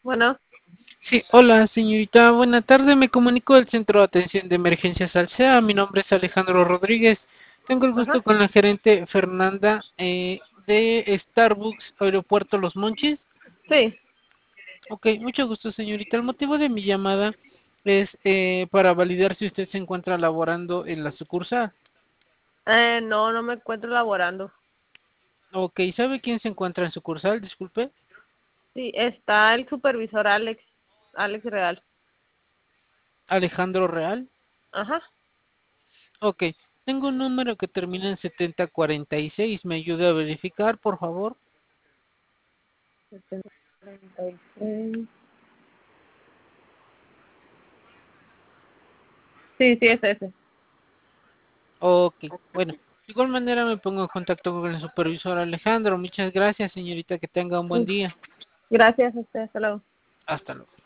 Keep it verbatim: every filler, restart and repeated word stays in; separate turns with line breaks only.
Bueno,
Sí, hola señorita, buena tarde, me comunico del Centro de Atención de Emergencias Alsea, mi nombre es Alejandro Rodríguez, tengo el gusto
ajá,
con la gerente Fernanda eh, de Starbucks Aeropuerto Los Monchis.
sí.
Ok, mucho gusto señorita, el motivo de mi llamada es eh, para validar si usted se encuentra laborando en la sucursal.
Eh, no, no me encuentro laborando.
Ok, ¿sabe quién se encuentra en sucursal? Disculpe.
Sí, está el supervisor Alex, Alex Real.
Alejandro Real.
Ajá.
Ok, tengo un número que termina en setenta cuarenta y seis, ¿me ayuda a verificar, por favor?
setenta treinta y seis. Sí, sí, es ese.
Ok, bueno, de igual manera me pongo en contacto con el supervisor Alejandro. Muchas gracias, señorita, que tenga un buen
Mm,
día.
Gracias a usted, hasta luego.
Hasta luego.